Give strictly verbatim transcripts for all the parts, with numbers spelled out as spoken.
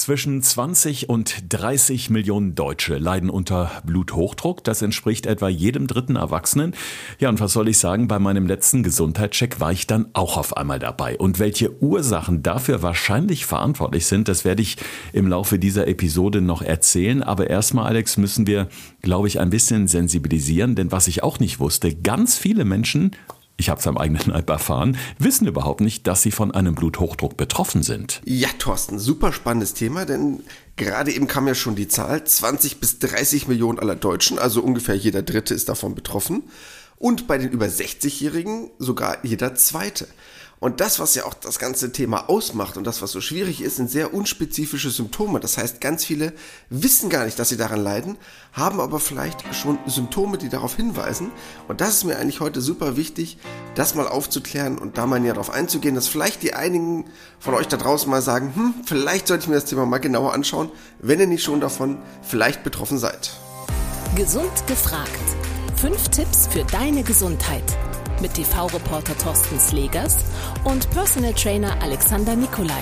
Zwischen zwanzig und dreißig Millionen Deutsche leiden unter Bluthochdruck. Das entspricht etwa jedem dritten Erwachsenen. Ja, und was soll ich sagen, bei meinem letzten Gesundheitscheck war ich dann auch auf einmal dabei. Und welche Ursachen dafür wahrscheinlich verantwortlich sind, das werde ich im Laufe dieser Episode noch erzählen. Aber erstmal, Alex, müssen wir, glaube ich, ein bisschen sensibilisieren. Denn was ich auch nicht wusste, ganz viele Menschen, ich habe es am eigenen Leib erfahren, wissen überhaupt nicht, dass sie von einem Bluthochdruck betroffen sind. Ja, Thorsten, super spannendes Thema, denn gerade eben kam ja schon die Zahl, zwanzig bis dreißig Millionen aller Deutschen, also ungefähr jeder Dritte ist davon betroffen. Und bei den über sechzigjährigen sogar jeder Zweite. Und das, was ja auch das ganze Thema ausmacht und das, was so schwierig ist, sind sehr unspezifische Symptome. Das heißt, ganz viele wissen gar nicht, dass sie daran leiden, haben aber vielleicht schon Symptome, die darauf hinweisen. Und das ist mir eigentlich heute super wichtig, das mal aufzuklären und da mal näher darauf einzugehen, dass vielleicht die einigen von euch da draußen mal sagen, hm, vielleicht sollte ich mir das Thema mal genauer anschauen, wenn ihr nicht schon davon vielleicht betroffen seid. Gesund gefragt. Fünf Tipps für deine Gesundheit. Mit T V-Reporter Thorsten Slegers und Personal Trainer Alexander Nikolai.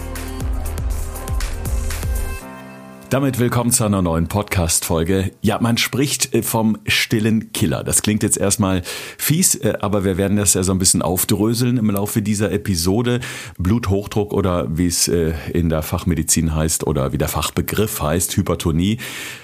Damit willkommen zu einer neuen Podcast-Folge. Ja, man spricht vom stillen Killer. Das klingt jetzt erstmal fies, aber wir werden das ja so ein bisschen aufdröseln im Laufe dieser Episode. Bluthochdruck oder wie es in der Fachmedizin heißt oder wie der Fachbegriff heißt, Hypertonie.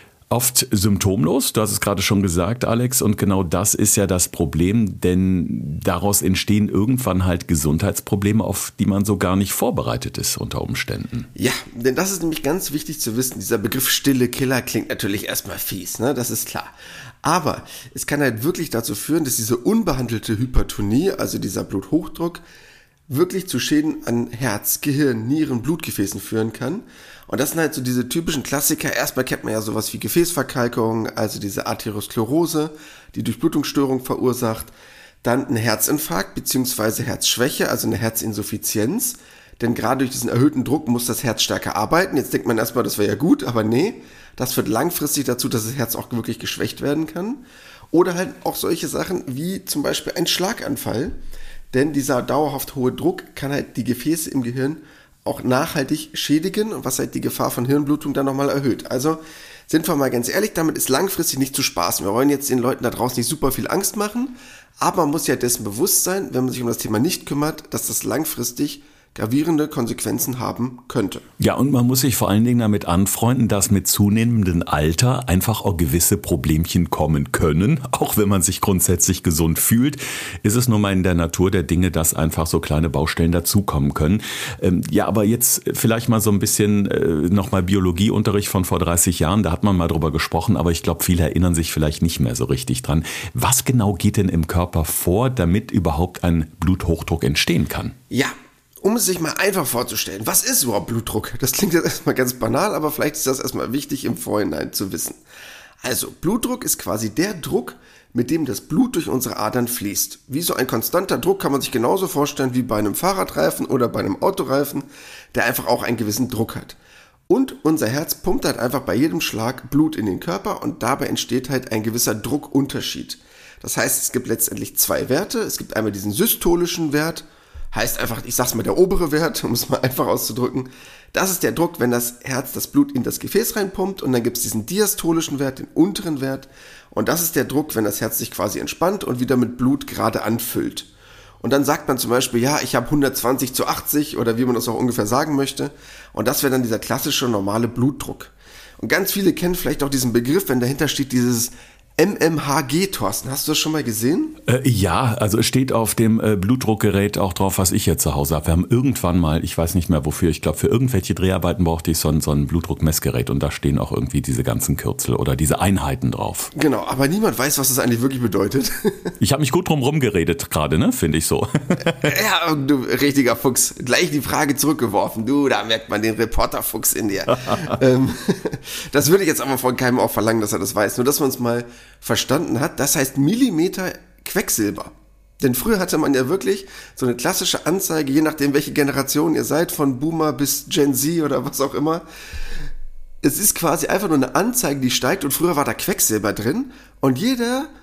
Oft symptomlos, du hast es gerade schon gesagt, Alex, und genau das ist ja das Problem, denn daraus entstehen irgendwann halt Gesundheitsprobleme, auf die man so gar nicht vorbereitet ist unter Umständen. Ja, denn das ist nämlich ganz wichtig zu wissen. Dieser Begriff stille Killer klingt natürlich erstmal fies, ne? Das ist klar. Aber es kann halt wirklich dazu führen, dass diese unbehandelte Hypertonie, also dieser Bluthochdruck, wirklich zu Schäden an Herz, Gehirn, Nieren, Blutgefäßen führen kann. Und das sind halt so diese typischen Klassiker. Erstmal kennt man ja sowas wie Gefäßverkalkung, also diese Arteriosklerose, die Durchblutungsstörung verursacht. Dann ein Herzinfarkt bzw. Herzschwäche, also eine Herzinsuffizienz. Denn gerade durch diesen erhöhten Druck muss das Herz stärker arbeiten. Jetzt denkt man erstmal, das wäre ja gut, aber nee. Das führt langfristig dazu, dass das Herz auch wirklich geschwächt werden kann. Oder halt auch solche Sachen wie zum Beispiel ein Schlaganfall. Denn dieser dauerhaft hohe Druck kann halt die Gefäße im Gehirn auch nachhaltig schädigen, was halt die Gefahr von Hirnblutung dann nochmal erhöht. Also sind wir mal ganz ehrlich, damit ist langfristig nicht zu spaßen. Wir wollen jetzt den Leuten da draußen nicht super viel Angst machen, aber man muss ja dessen bewusst sein, wenn man sich um das Thema nicht kümmert, dass das langfristig gravierende Konsequenzen haben könnte. Ja, und man muss sich vor allen Dingen damit anfreunden, dass mit zunehmendem Alter einfach auch gewisse Problemchen kommen können. Auch wenn man sich grundsätzlich gesund fühlt, ist es nun mal in der Natur der Dinge, dass einfach so kleine Baustellen dazukommen können. Ähm, ja, aber jetzt vielleicht mal so ein bisschen äh, nochmal Biologieunterricht von vor dreißig Jahren. Da hat man mal drüber gesprochen, aber ich glaube, viele erinnern sich vielleicht nicht mehr so richtig dran. Was genau geht denn im Körper vor, damit überhaupt ein Bluthochdruck entstehen kann? Ja, um es sich mal einfach vorzustellen, was ist überhaupt Blutdruck? Das klingt jetzt erstmal ganz banal, aber vielleicht ist das erstmal wichtig im Vorhinein zu wissen. Also, Blutdruck ist quasi der Druck, mit dem das Blut durch unsere Adern fließt. Wie so ein konstanter Druck kann man sich genauso vorstellen wie bei einem Fahrradreifen oder bei einem Autoreifen, der einfach auch einen gewissen Druck hat. Und unser Herz pumpt halt einfach bei jedem Schlag Blut in den Körper und dabei entsteht halt ein gewisser Druckunterschied. Das heißt, es gibt letztendlich zwei Werte. Es gibt einmal diesen systolischen Wert, heißt einfach, ich sag's mal, der obere Wert, um es mal einfach auszudrücken. Das ist der Druck, wenn das Herz das Blut in das Gefäß reinpumpt, und dann gibt's diesen diastolischen Wert, den unteren Wert. Und das ist der Druck, wenn das Herz sich quasi entspannt und wieder mit Blut gerade anfüllt. Und dann sagt man zum Beispiel, ja, ich habe hundertzwanzig zu achtzig oder wie man das auch ungefähr sagen möchte. Und das wäre dann dieser klassische normale Blutdruck. Und ganz viele kennen vielleicht auch diesen Begriff, wenn dahinter steht dieses M M H G, Thorsten, hast du das schon mal gesehen? Äh, ja, also es steht auf dem äh, Blutdruckgerät auch drauf, was ich hier zu Hause habe. Wir haben irgendwann mal, ich weiß nicht mehr wofür, ich glaube für irgendwelche Dreharbeiten brauchte ich so ein, so ein Blutdruckmessgerät, und da stehen auch irgendwie diese ganzen Kürzel oder diese Einheiten drauf. Genau, aber niemand weiß, was das eigentlich wirklich bedeutet. Ich habe mich gut drum rumgeredet gerade, ne, finde ich so. Ja, du richtiger Fuchs, gleich die Frage zurückgeworfen. Du, da merkt man den Reporterfuchs in dir. ähm, das würde ich jetzt aber von keinem auch verlangen, dass er das weiß. Nur, dass man es mal verstanden hat, das heißt Millimeter Quecksilber. Denn früher hatte man ja wirklich so eine klassische Anzeige, je nachdem welche Generation ihr seid, von Boomer bis Gen Z oder was auch immer. Es ist quasi einfach nur eine Anzeige, die steigt, und früher war da Quecksilber drin, und jeder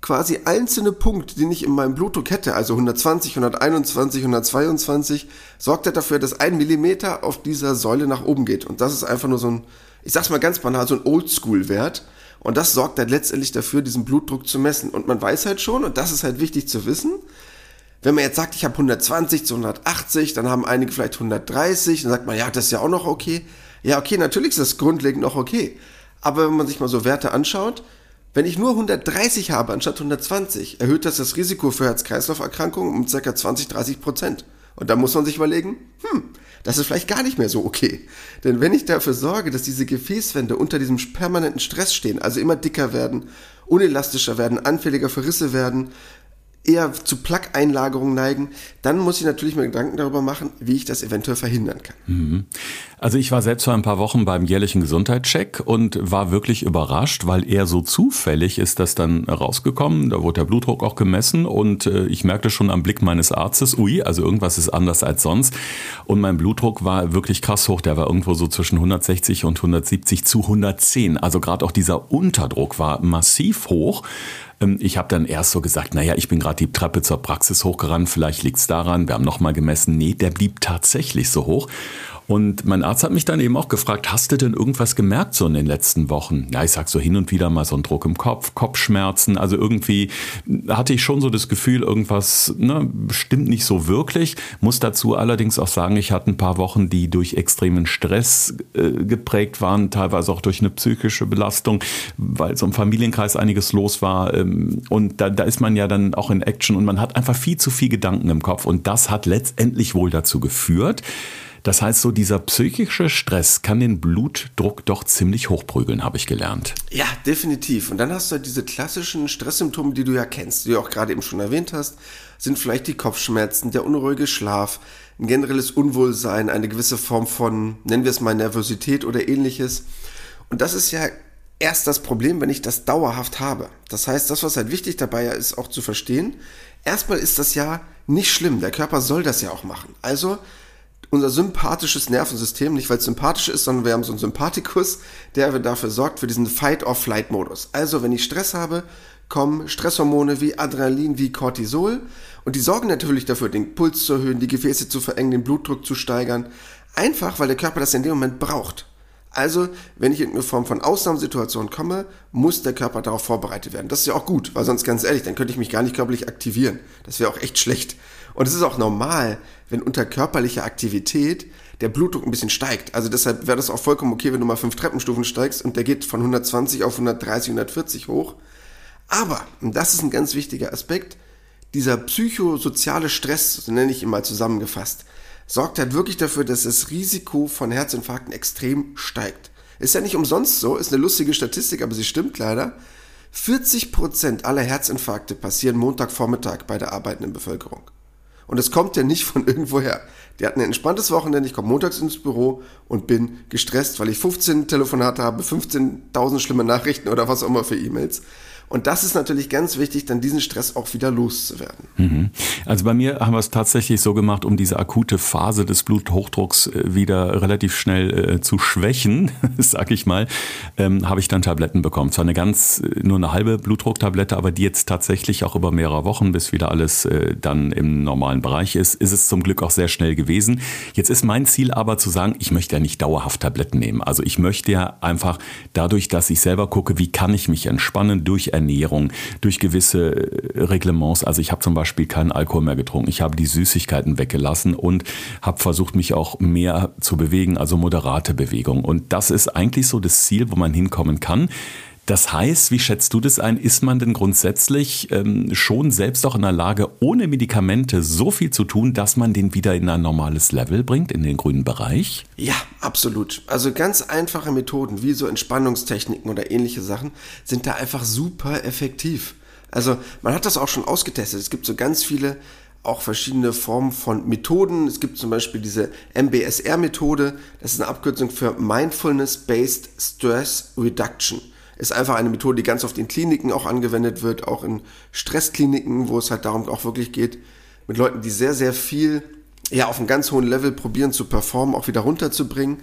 quasi einzelne Punkt, den ich in meinem Blutdruck hätte, also hundertzwanzig, hunderteinundzwanzig, hundertzweiundzwanzig, sorgt er dafür, dass ein Millimeter auf dieser Säule nach oben geht. Und das ist einfach nur so ein, ich sag's mal ganz banal, so ein Oldschool-Wert. Und das sorgt dann letztendlich dafür, diesen Blutdruck zu messen. Und man weiß halt schon, und das ist halt wichtig zu wissen, wenn man jetzt sagt, ich habe hundertzwanzig zu hundertachtzig, dann haben einige vielleicht hundertdreißig, dann sagt man, ja, das ist ja auch noch okay. Ja, okay, natürlich ist das grundlegend noch okay. Aber wenn man sich mal so Werte anschaut, wenn ich nur hundertdreißig habe anstatt hundertzwanzig, erhöht das das Risiko für Herz-Kreislauf-Erkrankungen um ca. zwanzig, dreißig Prozent. Und da muss man sich überlegen, hm, das ist vielleicht gar nicht mehr so okay. Denn wenn ich dafür sorge, dass diese Gefäßwände unter diesem permanenten Stress stehen, also immer dicker werden, unelastischer werden, anfälliger für Risse werden, eher zu Plaque-Einlagerungen neigen, dann muss ich natürlich mir Gedanken darüber machen, wie ich das eventuell verhindern kann. Also ich war selbst vor ein paar Wochen beim jährlichen Gesundheitscheck und war wirklich überrascht, weil eher so zufällig ist das dann rausgekommen. Da wurde der Blutdruck auch gemessen und äh, ich merkte schon am Blick meines Arztes, ui, also irgendwas ist anders als sonst. Und mein Blutdruck war wirklich krass hoch. Der war irgendwo so zwischen hundertsechzig und hundertsiebzig zu hundertzehn. Also gerade auch dieser Unterdruck war massiv hoch. Ich habe dann erst so gesagt, naja, ich bin gerade die Treppe zur Praxis hochgerannt, vielleicht liegt's daran. Wir haben nochmal gemessen, nee, der blieb tatsächlich so hoch. Und mein Arzt hat mich dann eben auch gefragt, hast du denn irgendwas gemerkt so in den letzten Wochen? Ja, ich sag so hin und wieder mal so einen Druck im Kopf, Kopfschmerzen. Also irgendwie hatte ich schon so das Gefühl, irgendwas ne, stimmt nicht so wirklich. Muss dazu allerdings auch sagen, ich hatte ein paar Wochen, die durch extremen Stress äh, geprägt waren, teilweise auch durch eine psychische Belastung, weil so im Familienkreis einiges los war. Ähm, und da, da ist man ja dann auch in Action und man hat einfach viel zu viel Gedanken im Kopf. Und das hat letztendlich wohl dazu geführt. Das heißt, so dieser psychische Stress kann den Blutdruck doch ziemlich hochprügeln, habe ich gelernt. Ja, definitiv. Und dann hast du halt diese klassischen Stresssymptome, die du ja kennst, die du auch gerade eben schon erwähnt hast, sind vielleicht die Kopfschmerzen, der unruhige Schlaf, ein generelles Unwohlsein, eine gewisse Form von, nennen wir es mal Nervosität oder ähnliches. Und das ist ja erst das Problem, wenn ich das dauerhaft habe. Das heißt, das, was halt wichtig dabei ist, auch zu verstehen, erstmal ist das ja nicht schlimm. Der Körper soll das ja auch machen. Also unser sympathisches Nervensystem, nicht weil es sympathisch ist, sondern wir haben so einen Sympathikus, der dafür sorgt, für diesen Fight-or-Flight-Modus. Also wenn ich Stress habe, kommen Stresshormone wie Adrenalin, wie Cortisol und die sorgen natürlich dafür, den Puls zu erhöhen, die Gefäße zu verengen, den Blutdruck zu steigern, einfach weil der Körper das in dem Moment braucht. Also, wenn ich in eine Form von Ausnahmesituation komme, muss der Körper darauf vorbereitet werden. Das ist ja auch gut, weil sonst ganz ehrlich, dann könnte ich mich gar nicht körperlich aktivieren. Das wäre auch echt schlecht. Und es ist auch normal, wenn unter körperlicher Aktivität der Blutdruck ein bisschen steigt. Also deshalb wäre das auch vollkommen okay, wenn du mal fünf Treppenstufen steigst und der geht von hundertzwanzig auf hundertdreißig, hundertvierzig hoch. Aber, und das ist ein ganz wichtiger Aspekt, dieser psychosoziale Stress, so nenne ich ihn mal zusammengefasst, sorgt halt wirklich dafür, dass das Risiko von Herzinfarkten extrem steigt. Ist ja nicht umsonst so, ist eine lustige Statistik, aber sie stimmt leider. vierzig Prozent aller Herzinfarkte passieren Montagvormittag bei der arbeitenden Bevölkerung. Und es kommt ja nicht von irgendwoher. Die hatten ein entspanntes Wochenende, ich komme montags ins Büro und bin gestresst, weil ich fünfzehn Telefonate habe, fünfzehntausend schlimme Nachrichten oder was auch immer für E-Mails. Und das ist natürlich ganz wichtig, dann diesen Stress auch wieder loszuwerden. Also bei mir haben wir es tatsächlich so gemacht, um diese akute Phase des Bluthochdrucks wieder relativ schnell äh, zu schwächen, sag ich mal, ähm, habe ich dann Tabletten bekommen. Zwar eine ganz, nur eine halbe Blutdrucktablette, aber die jetzt tatsächlich auch über mehrere Wochen, bis wieder alles äh, dann im normalen Bereich ist, ist es zum Glück auch sehr schnell gewesen. Jetzt ist mein Ziel aber zu sagen, ich möchte ja nicht dauerhaft Tabletten nehmen. Also ich möchte ja einfach dadurch, dass ich selber gucke, wie kann ich mich entspannen durch Ernährung, durch gewisse Reglements. Also ich habe zum Beispiel keinen Alkohol mehr getrunken. Ich habe die Süßigkeiten weggelassen und habe versucht, mich auch mehr zu bewegen, also moderate Bewegung. Und das ist eigentlich so das Ziel, wo man hinkommen kann. Das heißt, wie schätzt du das ein? Ist man denn grundsätzlich ähm, schon selbst auch in der Lage, ohne Medikamente so viel zu tun, dass man den wieder in ein normales Level bringt, in den grünen Bereich? Ja, absolut. Also ganz einfache Methoden, wie so Entspannungstechniken oder ähnliche Sachen, sind da einfach super effektiv. Also man hat das auch schon ausgetestet. Es gibt so ganz viele auch verschiedene Formen von Methoden. Es gibt zum Beispiel diese M B S R-Methode. Das ist eine Abkürzung für Mindfulness-Based Stress Reduction. Ist einfach eine Methode, die ganz oft in Kliniken auch angewendet wird, auch in Stresskliniken, wo es halt darum auch wirklich geht, mit Leuten, die sehr, sehr viel ja auf einem ganz hohen Level probieren zu performen, auch wieder runterzubringen.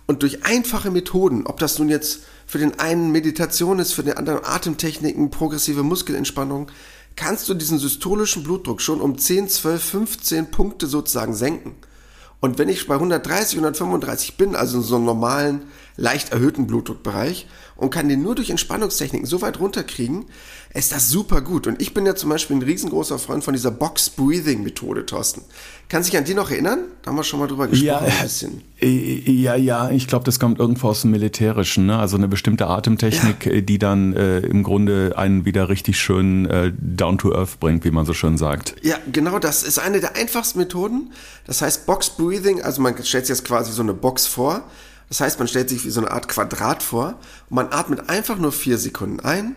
Und durch einfache Methoden, ob das nun jetzt für den einen Meditation ist, für den anderen Atemtechniken, progressive Muskelentspannung, kannst du diesen systolischen Blutdruck schon um zehn, zwölf, fünfzehn Punkte sozusagen senken. Und wenn ich bei hundertdreißig, hundertfünfunddreißig bin, also in so einem normalen, leicht erhöhten Blutdruckbereich und kann den nur durch Entspannungstechniken so weit runterkriegen, ist das super gut. Und ich bin ja zum Beispiel ein riesengroßer Freund von dieser Box-Breathing-Methode, Thorsten. Kannst du dich an die noch erinnern? Da haben wir schon mal drüber gesprochen. Ja, ein bisschen. ja, ja, ich glaube, das kommt irgendwo aus dem Militärischen, ne? Also eine bestimmte Atemtechnik, ja. die dann äh, im Grunde einen wieder richtig schön äh, down to earth bringt, wie man so schön sagt. Ja, genau, das ist eine der einfachsten Methoden. Das heißt Box-Breathing, also man stellt sich jetzt quasi so eine Box vor. Das heißt, man stellt sich wie so eine Art Quadrat vor und man atmet einfach nur vier Sekunden ein,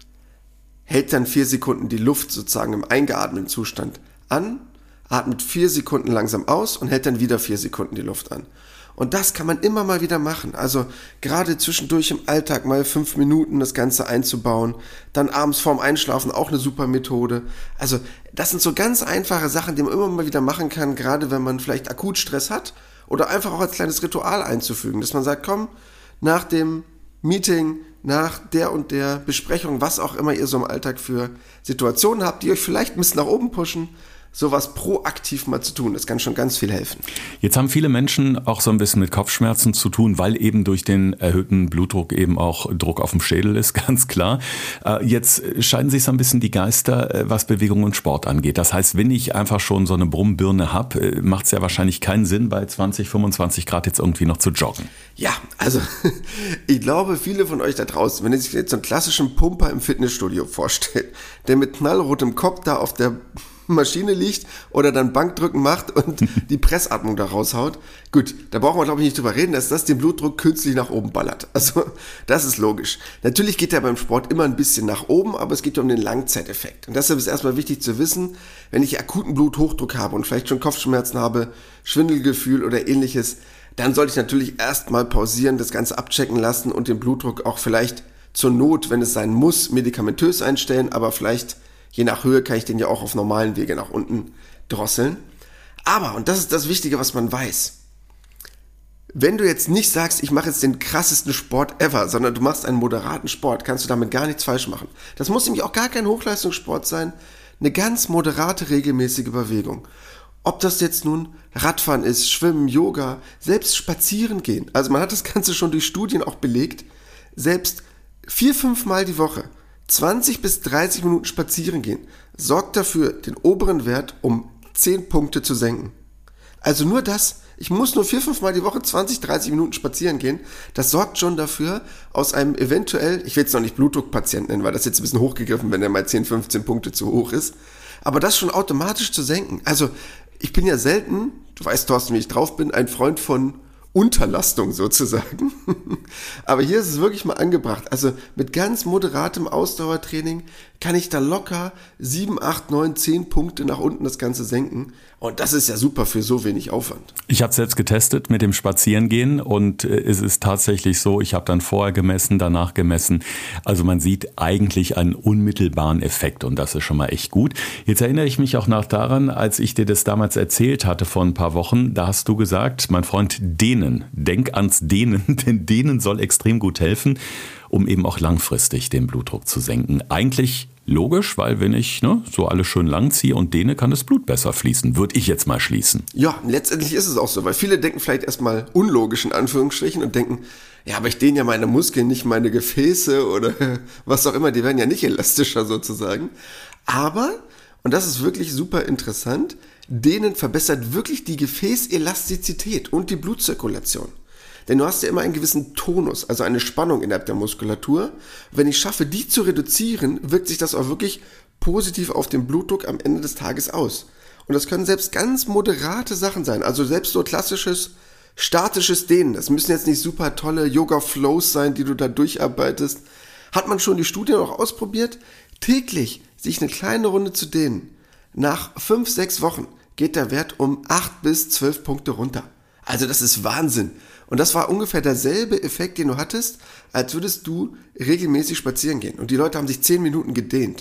hält dann vier Sekunden die Luft sozusagen im eingeatmeten Zustand an, atmet vier Sekunden langsam aus und hält dann wieder vier Sekunden die Luft an. Und das kann man immer mal wieder machen. Also gerade zwischendurch im Alltag mal fünf Minuten das Ganze einzubauen. Dann abends vorm Einschlafen auch eine super Methode. Also das sind so ganz einfache Sachen, die man immer mal wieder machen kann, gerade wenn man vielleicht akut Stress hat. Oder einfach auch als kleines Ritual einzufügen, dass man sagt, komm, nach dem Meeting, nach der und der Besprechung, was auch immer ihr so im Alltag für Situationen habt, die euch vielleicht ein bisschen nach oben pushen, sowas proaktiv mal zu tun. Das kann schon ganz viel helfen. Jetzt haben viele Menschen auch so ein bisschen mit Kopfschmerzen zu tun, weil eben durch den erhöhten Blutdruck eben auch Druck auf dem Schädel ist, ganz klar. Jetzt scheiden sich so ein bisschen die Geister, was Bewegung und Sport angeht. Das heißt, wenn ich einfach schon so eine Brummbirne habe, macht es ja wahrscheinlich keinen Sinn, bei zwanzig, fünfundzwanzig Grad jetzt irgendwie noch zu joggen. Ja, also ich glaube, viele von euch da draußen, wenn ihr sich jetzt so einen klassischen Pumper im Fitnessstudio vorstellt, der mit knallrotem Kopf da auf der Maschine liegt oder dann Bankdrücken macht und die Pressatmung da raushaut. Gut, da brauchen wir glaube ich nicht drüber reden, dass das den Blutdruck künstlich nach oben ballert. Also das ist logisch. Natürlich geht der beim Sport immer ein bisschen nach oben, aber es geht um den Langzeiteffekt. Und deshalb ist erstmal wichtig zu wissen, wenn ich akuten Bluthochdruck habe und vielleicht schon Kopfschmerzen habe, Schwindelgefühl oder ähnliches, dann sollte ich natürlich erstmal pausieren, das Ganze abchecken lassen und den Blutdruck auch vielleicht zur Not, wenn es sein muss, medikamentös einstellen, aber vielleicht je nach Höhe kann ich den ja auch auf normalen Wege nach unten drosseln. Aber, und das ist das Wichtige, was man weiß, wenn du jetzt nicht sagst, ich mache jetzt den krassesten Sport ever, sondern du machst einen moderaten Sport, kannst du damit gar nichts falsch machen. Das muss nämlich auch gar kein Hochleistungssport sein, eine ganz moderate, regelmäßige Bewegung. Ob das jetzt nun Radfahren ist, Schwimmen, Yoga, selbst spazieren gehen. Also man hat das Ganze schon durch Studien auch belegt, selbst vier, fünf Mal die Woche zwanzig bis dreißig Minuten spazieren gehen, sorgt dafür, den oberen Wert um zehn Punkte zu senken. Also nur das, ich muss nur vier, fünf Mal die Woche zwanzig, dreißig Minuten spazieren gehen, das sorgt schon dafür, aus einem eventuell, ich will jetzt noch nicht Blutdruckpatient nennen, weil das jetzt ein bisschen hochgegriffen, wenn der mal zehn, fünfzehn Punkte zu hoch ist, aber das schon automatisch zu senken. Also ich bin ja selten, du weißt Thorsten, wie ich drauf bin, ein Freund von Unterlastung sozusagen. Aber hier ist es wirklich mal angebracht. Also mit ganz moderatem Ausdauertraining kann ich da locker sieben, acht, neun, zehn Punkte nach unten das Ganze senken. Und das ist ja super für so wenig Aufwand. Ich habe es selbst getestet mit dem Spazierengehen und es ist tatsächlich so, ich habe dann vorher gemessen, danach gemessen. Also man sieht eigentlich einen unmittelbaren Effekt und das ist schon mal echt gut. Jetzt erinnere ich mich auch noch daran, als ich dir das damals erzählt hatte vor ein paar Wochen, da hast du gesagt, mein Freund, Dehnen, denk ans Dehnen, denn Dehnen soll extrem gut helfen, um eben auch langfristig den Blutdruck zu senken. Eigentlich logisch, weil wenn ich ne, so alles schön lang ziehe und dehne, kann das Blut besser fließen. Würde ich jetzt mal schließen. Ja, letztendlich ist es auch so, weil viele denken vielleicht erstmal unlogisch in Anführungsstrichen und denken, ja, aber ich dehne ja meine Muskeln, nicht meine Gefäße oder was auch immer, die werden ja nicht elastischer sozusagen. Aber, und das ist wirklich super interessant, Dehnen verbessert wirklich die Gefäßelastizität und die Blutzirkulation. Denn du hast ja immer einen gewissen Tonus, also eine Spannung innerhalb der Muskulatur. Wenn ich schaffe, die zu reduzieren, wirkt sich das auch wirklich positiv auf den Blutdruck am Ende des Tages aus. Und das können selbst ganz moderate Sachen sein, also selbst so klassisches statisches Dehnen. Das müssen jetzt nicht super tolle Yoga-Flows sein, die du da durcharbeitest. Hat man schon die Studien auch ausprobiert? Täglich sich eine kleine Runde zu dehnen. Nach fünf, sechs Wochen geht der Wert um acht bis zwölf Punkte runter. Also das ist Wahnsinn. Und das war ungefähr derselbe Effekt, den du hattest, als würdest du regelmäßig spazieren gehen. Und die Leute haben sich zehn Minuten gedehnt.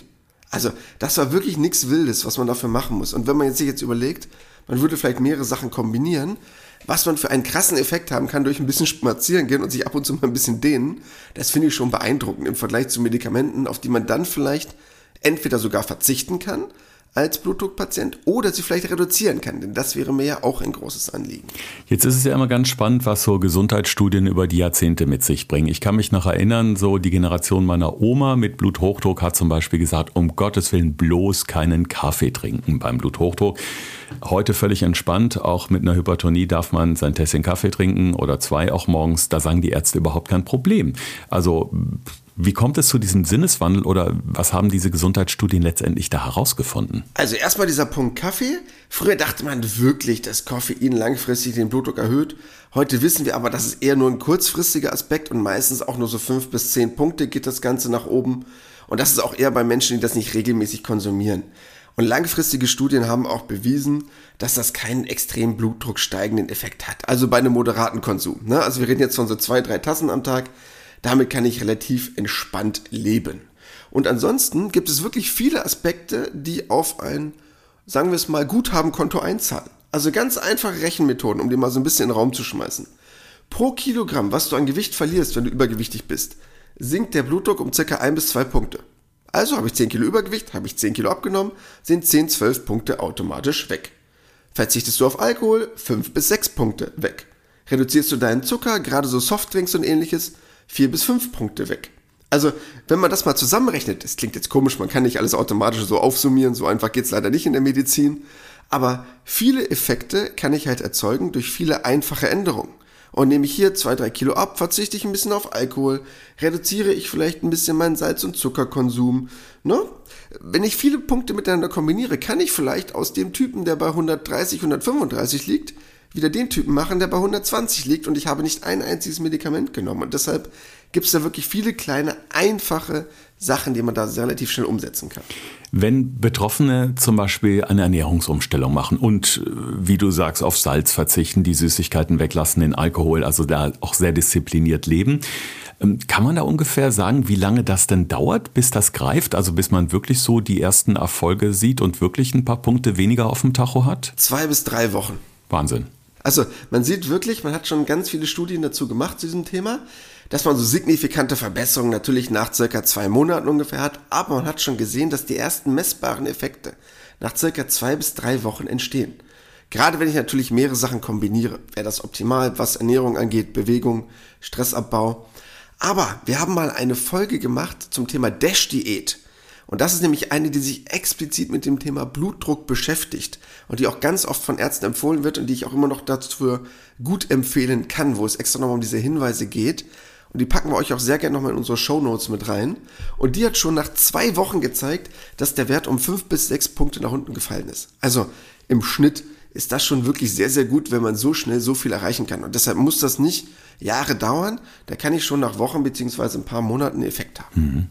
Also das war wirklich nichts Wildes, was man dafür machen muss. Und wenn man jetzt sich jetzt überlegt, man würde vielleicht mehrere Sachen kombinieren, was man für einen krassen Effekt haben kann durch ein bisschen spazieren gehen und sich ab und zu mal ein bisschen dehnen, das finde ich schon beeindruckend im Vergleich zu Medikamenten, auf die man dann vielleicht entweder sogar verzichten kann als Blutdruckpatient oder sie vielleicht reduzieren kann, denn das wäre mir ja auch ein großes Anliegen. Jetzt ist es ja immer ganz spannend, was so Gesundheitsstudien über die Jahrzehnte mit sich bringen. Ich kann mich noch erinnern, so die Generation meiner Oma mit Bluthochdruck hat zum Beispiel gesagt, um Gottes Willen bloß keinen Kaffee trinken beim Bluthochdruck. Heute völlig entspannt, auch mit einer Hypertonie darf man sein Tässchen Kaffee trinken oder zwei auch morgens, da sagen die Ärzte überhaupt kein Problem. Also wie kommt es zu diesem Sinneswandel oder was haben diese Gesundheitsstudien letztendlich da herausgefunden? Also erstmal dieser Punkt Kaffee. Früher dachte man wirklich, dass Koffein langfristig den Blutdruck erhöht. Heute wissen wir aber, das ist eher nur ein kurzfristiger Aspekt und meistens auch nur so fünf bis zehn Punkte geht das Ganze nach oben. Und das ist auch eher bei Menschen, die das nicht regelmäßig konsumieren. Und langfristige Studien haben auch bewiesen, dass das keinen extrem Blutdruck steigenden Effekt hat. Also bei einem moderaten Konsum. Ne? Also wir reden jetzt von so zwei, drei Tassen am Tag. Damit kann ich relativ entspannt leben. Und ansonsten gibt es wirklich viele Aspekte, die auf ein, sagen wir es mal, Guthabenkonto einzahlen. Also ganz einfache Rechenmethoden, um die mal so ein bisschen in den Raum zu schmeißen. Pro Kilogramm, was du an Gewicht verlierst, wenn du übergewichtig bist, sinkt der Blutdruck um circa ein bis zwei Punkte. Also habe ich zehn Kilo Übergewicht, habe ich zehn Kilo abgenommen, sind zehn, zwölf Punkte automatisch weg. Verzichtest du auf Alkohol, fünf bis sechs Punkte weg. Reduzierst du deinen Zucker, gerade so Softdrinks und ähnliches, vier bis fünf Punkte weg. Also, wenn man das mal zusammenrechnet, das klingt jetzt komisch, man kann nicht alles automatisch so aufsummieren, so einfach geht's leider nicht in der Medizin, aber viele Effekte kann ich halt erzeugen durch viele einfache Änderungen. Und nehme ich hier zwei, drei Kilo ab, verzichte ich ein bisschen auf Alkohol, reduziere ich vielleicht ein bisschen meinen Salz- und Zuckerkonsum. Ne? Wenn ich viele Punkte miteinander kombiniere, kann ich vielleicht aus dem Typen, der bei hundertdreißig, hundertfünfunddreißig liegt, wieder den Typen machen, der bei hundertzwanzig liegt und ich habe nicht ein einziges Medikament genommen. Und deshalb gibt es da wirklich viele kleine, einfache Sachen, die man da relativ schnell umsetzen kann. Wenn Betroffene zum Beispiel eine Ernährungsumstellung machen und, wie du sagst, auf Salz verzichten, die Süßigkeiten weglassen, den Alkohol, also da auch sehr diszipliniert leben, kann man da ungefähr sagen, wie lange das denn dauert, bis das greift? Also bis man wirklich so die ersten Erfolge sieht und wirklich ein paar Punkte weniger auf dem Tacho hat? Zwei bis drei Wochen. Wahnsinn. Also man sieht wirklich, man hat schon ganz viele Studien dazu gemacht zu diesem Thema, dass man so signifikante Verbesserungen natürlich nach circa zwei Monaten ungefähr hat, aber man hat schon gesehen, dass die ersten messbaren Effekte nach circa zwei bis drei Wochen entstehen. Gerade wenn ich natürlich mehrere Sachen kombiniere, wäre das optimal, was Ernährung angeht, Bewegung, Stressabbau. Aber wir haben mal eine Folge gemacht zum Thema DASH-Diät. Und das ist nämlich eine, die sich explizit mit dem Thema Blutdruck beschäftigt und die auch ganz oft von Ärzten empfohlen wird und die ich auch immer noch dafür gut empfehlen kann, wo es extra nochmal um diese Hinweise geht. Und die packen wir euch auch sehr gerne nochmal in unsere Shownotes mit rein. Und die hat schon nach zwei Wochen gezeigt, dass der Wert um fünf bis sechs Punkte nach unten gefallen ist. Also im Schnitt ist das schon wirklich sehr, sehr gut, wenn man so schnell so viel erreichen kann. Und deshalb muss das nicht Jahre dauern. Da kann ich schon nach Wochen beziehungsweise ein paar Monaten einen Effekt haben. Mhm.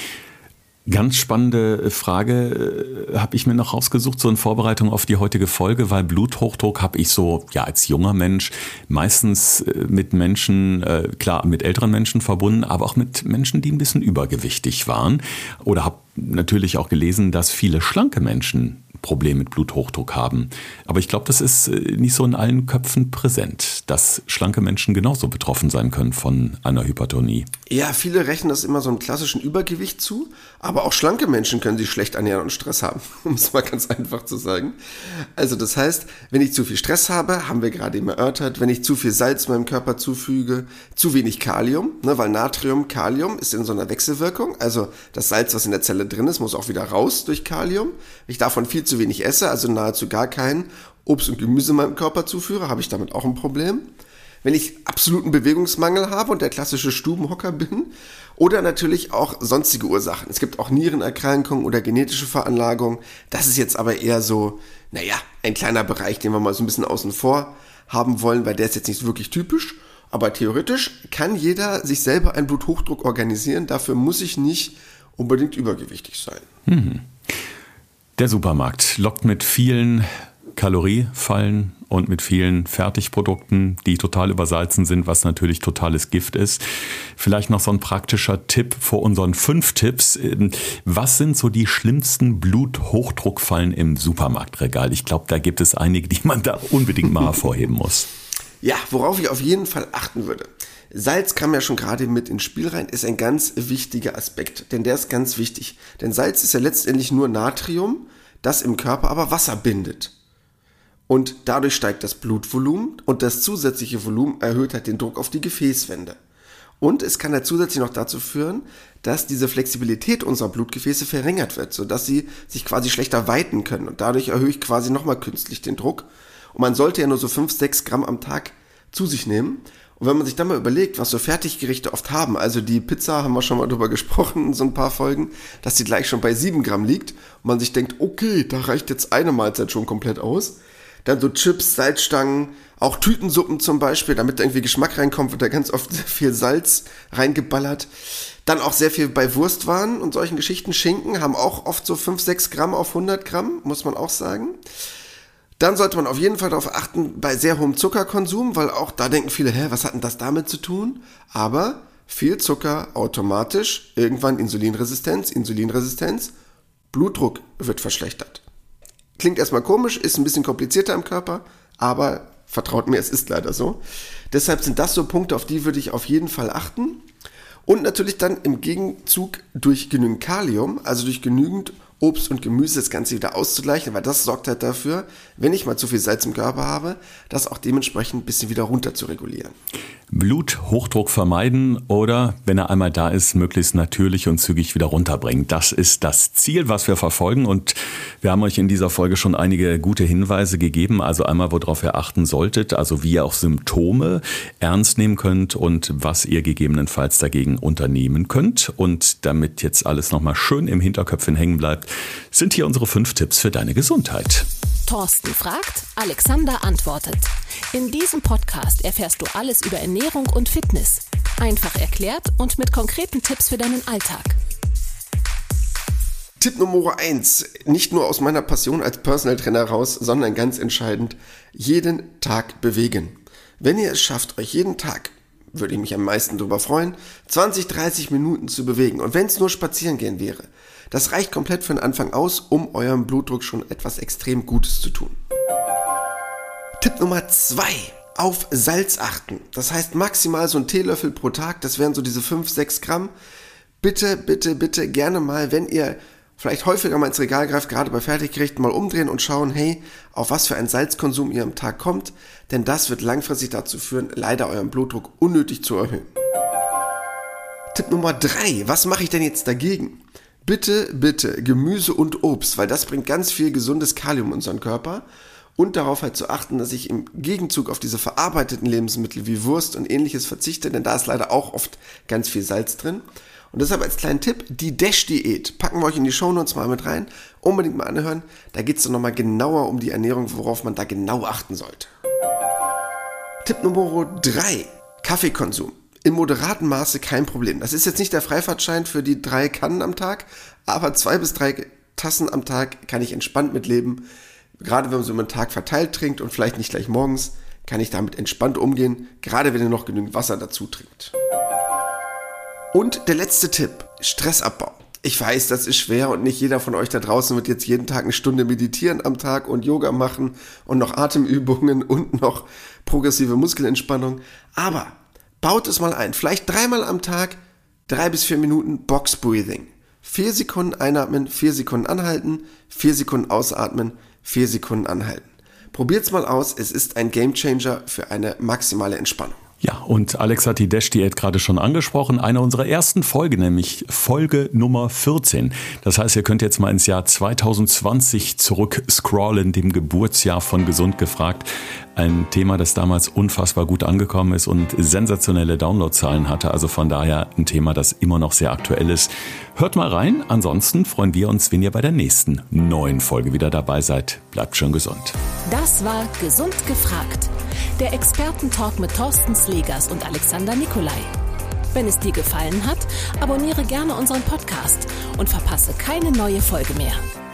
Ganz spannende Frage äh, habe ich mir noch rausgesucht, so in Vorbereitung auf die heutige Folge, weil Bluthochdruck habe ich so, ja, als junger Mensch meistens äh, mit Menschen, äh, klar, mit älteren Menschen verbunden, aber auch mit Menschen, die ein bisschen übergewichtig waren. Oder habe natürlich auch gelesen, dass viele schlanke Menschen Problem mit Bluthochdruck haben. Aber ich glaube, das ist nicht so in allen Köpfen präsent, dass schlanke Menschen genauso betroffen sein können von einer Hypertonie. Ja, viele rechnen das immer so einem klassischen Übergewicht zu, aber auch schlanke Menschen können sich schlecht ernähren und Stress haben, um es mal ganz einfach zu sagen. Also das heißt, wenn ich zu viel Stress habe, haben wir gerade eben erörtert, wenn ich zu viel Salz meinem Körper zufüge, zu wenig Kalium, ne, weil Natrium, Kalium ist in so einer Wechselwirkung, also das Salz, was in der Zelle drin ist, muss auch wieder raus durch Kalium. Ich davon viel zu wenig esse, also nahezu gar kein Obst und Gemüse meinem Körper zuführe, habe ich damit auch ein Problem. Wenn ich absoluten Bewegungsmangel habe und der klassische Stubenhocker bin, oder natürlich auch sonstige Ursachen. Es gibt auch Nierenerkrankungen oder genetische Veranlagungen. Das ist jetzt aber eher so, naja, ein kleiner Bereich, den wir mal so ein bisschen außen vor haben wollen, weil der ist jetzt nicht wirklich typisch. Aber theoretisch kann jeder sich selber einen Bluthochdruck organisieren. Dafür muss ich nicht unbedingt übergewichtig sein. Mhm. Der Supermarkt lockt mit vielen Kaloriefallen und mit vielen Fertigprodukten, die total übersalzen sind, was natürlich totales Gift ist. Vielleicht noch so ein praktischer Tipp vor unseren fünf Tipps. Was sind so die schlimmsten Bluthochdruckfallen im Supermarktregal? Ich glaube, da gibt es einige, die man da unbedingt mal hervorheben muss. Ja, worauf ich auf jeden Fall achten würde. Salz kam ja schon gerade mit ins Spiel rein, ist ein ganz wichtiger Aspekt, denn der ist ganz wichtig. Denn Salz ist ja letztendlich nur Natrium, das im Körper aber Wasser bindet. Und dadurch steigt das Blutvolumen und das zusätzliche Volumen erhöht halt den Druck auf die Gefäßwände. Und es kann halt zusätzlich noch dazu führen, dass diese Flexibilität unserer Blutgefäße verringert wird, sodass sie sich quasi schlechter weiten können. Und dadurch erhöhe ich quasi nochmal künstlich den Druck. Und man sollte ja nur so fünf, sechs Gramm am Tag zu sich nehmen. Und wenn man sich dann mal überlegt, was so Fertiggerichte oft haben, also die Pizza, haben wir schon mal drüber gesprochen in so ein paar Folgen, dass die gleich schon bei sieben Gramm liegt und man sich denkt, okay, da reicht jetzt eine Mahlzeit schon komplett aus. Dann so Chips, Salzstangen, auch Tütensuppen zum Beispiel, damit da irgendwie Geschmack reinkommt, wird da ganz oft sehr viel Salz reingeballert. Dann auch sehr viel bei Wurstwaren und solchen Geschichten. Schinken haben auch oft so fünf, sechs Gramm auf hundert Gramm, muss man auch sagen. Dann sollte man auf jeden Fall darauf achten, bei sehr hohem Zuckerkonsum, weil auch da denken viele, hä, was hat denn das damit zu tun? Aber viel Zucker automatisch, irgendwann Insulinresistenz, Insulinresistenz, Blutdruck wird verschlechtert. Klingt erstmal komisch, ist ein bisschen komplizierter im Körper, aber vertraut mir, es ist leider so. Deshalb sind das so Punkte, auf die würde ich auf jeden Fall achten. Und natürlich dann im Gegenzug durch genügend Kalium, also durch genügend Obst und Gemüse das Ganze wieder auszugleichen, weil das sorgt halt dafür, wenn ich mal zu viel Salz im Körper habe, das auch dementsprechend ein bisschen wieder runter zu regulieren. Bluthochdruck vermeiden oder, wenn er einmal da ist, möglichst natürlich und zügig wieder runterbringen. Das ist das Ziel, was wir verfolgen, und wir haben euch in dieser Folge schon einige gute Hinweise gegeben. Also einmal, worauf ihr achten solltet, also wie ihr auch Symptome ernst nehmen könnt und was ihr gegebenenfalls dagegen unternehmen könnt. Und damit jetzt alles nochmal schön im Hinterköpfchen hängen bleibt, sind hier unsere fünf Tipps für deine Gesundheit. Thorsten fragt, Alexander antwortet. In diesem Podcast erfährst du alles über Ernährung und Fitness. Einfach erklärt und mit konkreten Tipps für deinen Alltag. Tipp Nummer eins, nicht nur aus meiner Passion als Personal Trainer raus, sondern ganz entscheidend, jeden Tag bewegen. Wenn ihr es schafft, euch jeden Tag, würde ich mich am meisten darüber freuen, zwanzig, dreißig Minuten zu bewegen. Und wenn es nur spazieren gehen wäre, das reicht komplett für den Anfang aus, um eurem Blutdruck schon etwas extrem Gutes zu tun. Tipp Nummer zwei, auf Salz achten. Das heißt maximal so ein Teelöffel pro Tag, das wären so diese fünf, sechs Gramm. Bitte, bitte, bitte gerne mal, wenn ihr vielleicht häufiger mal ins Regal greift, gerade bei Fertiggerichten, mal umdrehen und schauen, hey, auf was für einen Salzkonsum ihr am Tag kommt, denn das wird langfristig dazu führen, leider euren Blutdruck unnötig zu erhöhen. Tipp Nummer drei, was mache ich denn jetzt dagegen? Bitte, bitte Gemüse und Obst, weil das bringt ganz viel gesundes Kalium in unseren Körper, und darauf halt zu achten, dass ich im Gegenzug auf diese verarbeiteten Lebensmittel wie Wurst und ähnliches verzichte, denn da ist leider auch oft ganz viel Salz drin. Und deshalb als kleinen Tipp, die DASH-Diät, packen wir euch in die Shownotes mal mit rein, unbedingt mal anhören, da geht es dann nochmal genauer um die Ernährung, worauf man da genau achten sollte. Tipp Nummer drei, Kaffeekonsum. Im moderaten Maße kein Problem. Das ist jetzt nicht der Freifahrtschein für die drei Kannen am Tag, aber zwei bis drei Tassen am Tag kann ich entspannt mitleben. Gerade wenn man so über den Tag verteilt trinkt und vielleicht nicht gleich morgens, kann ich damit entspannt umgehen, gerade wenn ihr noch genügend Wasser dazu trinkt. Und der letzte Tipp, Stressabbau. Ich weiß, das ist schwer und nicht jeder von euch da draußen wird jetzt jeden Tag eine Stunde meditieren am Tag und Yoga machen und noch Atemübungen und noch progressive Muskelentspannung. Aber baut es mal ein, vielleicht dreimal am Tag, drei bis vier Minuten Box Breathing. Vier Sekunden einatmen, vier Sekunden anhalten, vier Sekunden ausatmen, vier Sekunden anhalten. Probiert's mal aus, es ist ein Gamechanger für eine maximale Entspannung. Ja, und Alex hat die DASH-Diät gerade schon angesprochen. Eine unserer ersten Folgen, nämlich Folge Nummer vierzehn. Das heißt, ihr könnt jetzt mal ins Jahr zwanzig zwanzig zurück scrollen, dem Geburtsjahr von Gesund gefragt. Ein Thema, das damals unfassbar gut angekommen ist und sensationelle Downloadzahlen hatte. Also von daher ein Thema, das immer noch sehr aktuell ist. Hört mal rein. Ansonsten freuen wir uns, wenn ihr bei der nächsten neuen Folge wieder dabei seid. Bleibt schön gesund. Das war Gesund gefragt. Der Expertentalk mit Thorsten Slegers und Alexander Nikolai. Wenn es dir gefallen hat, abonniere gerne unseren Podcast und verpasse keine neue Folge mehr.